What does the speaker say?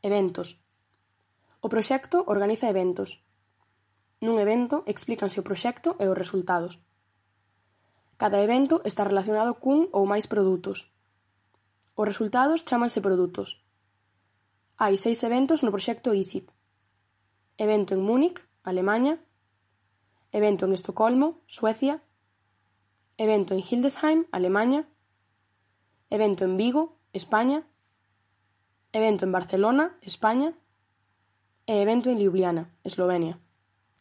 Eventos. O proxecto organiza eventos. Nun evento explícanse o proxecto e os resultados. Cada evento está relacionado cun ou máis produtos. Os resultados chámanse produtos. Hai 6 eventos no proxecto ISIT. Evento en Múnich, Alemaña. Evento en Estocolmo, Suecia. Evento en Hildesheim, Alemaña. Evento en Vigo, España. Evento en Barcelona, España. E evento en Ljubljana, Eslovenia.